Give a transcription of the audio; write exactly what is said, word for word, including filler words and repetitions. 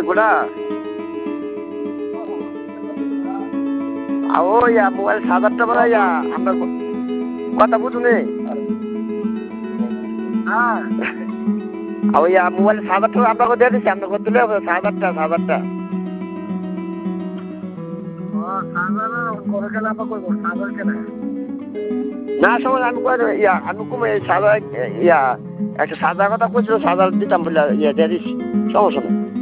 গোটা ও ইয়া মোবাইল সাজারটা বলা ইয়া আমরা কথা বুঝুনি হ্যাঁ ওই মোবাইল সাজারটা আপনাকে দিয়ে দিচ্ছি আপনাকে দিলে হবে সাজারটা সাজারটা না সময় আমি কই ইয়া আমি কমে সাজা ইয়া একটা সাজার কথা কইছিল সাজার দিতাম বলে ইয়া দিয়ে দিচ্ছি সমস্যা নেই